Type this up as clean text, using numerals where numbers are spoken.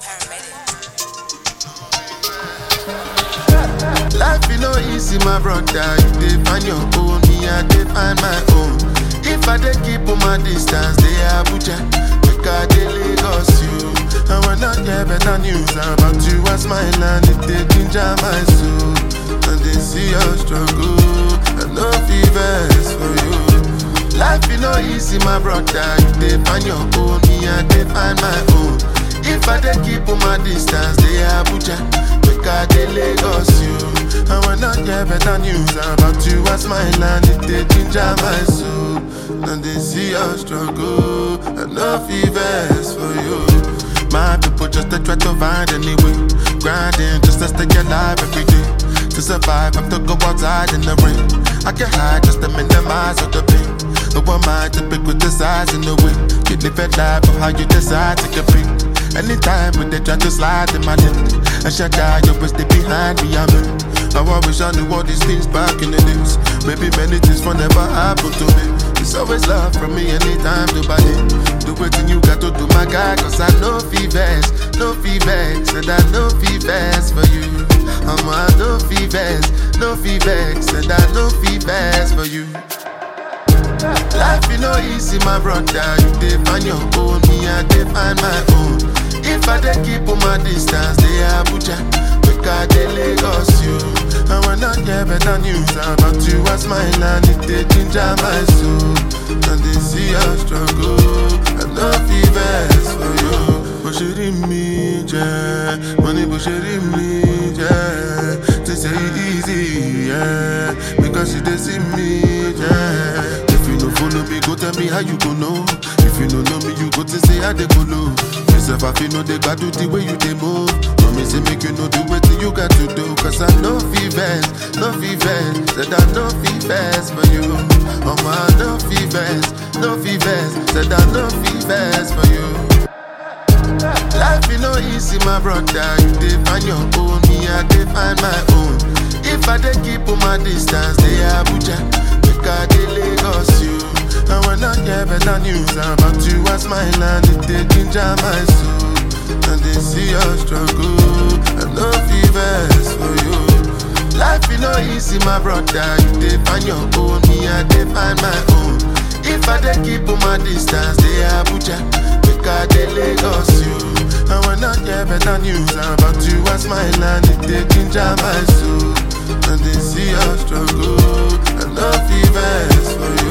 Life is no easy, my brother. You define your own, me I define my own. If I dey keep on my distance, they Abuja, make I dey Lagos you. I will not get better news about you. I smile and it dey ginger my soul. And they see your struggle, and no fevers for you. Life is no easy, my brother. You define your own, me I define my own. If I dey keep on my distance, they Abuja, make I dey Lagos you. I will not get better news about you. I smile and it dey ginger my soul. And they see your struggle, and no fevers for you. My people just to try to find any way, grinding just to stay alive every day. To survive, I have to go outside in the rain. I can hide just to minimize all the pain. No one mind to pick with the size in the way. You live a life of how you decide to compete. Anytime when they try to slide in my lane, I shall die, you will stay behind me, I'm in. Now I wish I knew all these things back in the days. Maybe many things will never happen to me. It's always love from me anytime to buy it. Do what you got to do, my guy, cause I know fevers, no fevers, and I know fevers for you. I know fevers, no fevers, and I know fevers for you. Life is no easy, my brother. You define your own, me I define my own. If I dey keep on my distance, they Abuja, make I dey Lagos you. I will not get better news about you. I smile and it dey ginger my soul. And they see your struggle, and no fevers for you. Bushiri me, yeah. Money bushiri me, yeah. They say it easy, yeah. Because you dey see me, yeah. If you no follow me, go tell me how you go know. If you don't know me, you go to say how they go low. Yourself, I feel no they got do the way you they move. No me say make you know the way you got to do. Cause I know fevers, no fevers. Said I know fevers for you. Oh my, no fevers, no fevers. Said I know fevers for you. Life is no easy, my brother. You define your own, me I define my own. If I dey keep on my distance, they Abuja, make I dey Lagos you. I will not get better news about you. I smile and it dey ginger my soul. And they see your struggle, and no fevers for you. Life is no easy, my brother. You define your own, me I define my own. If I dey keep on my distance, they Abuja, make I dey Lagos you. I will not get better news about you. I smile and it dey ginger my soul. And they see your struggle, and no fevers for you.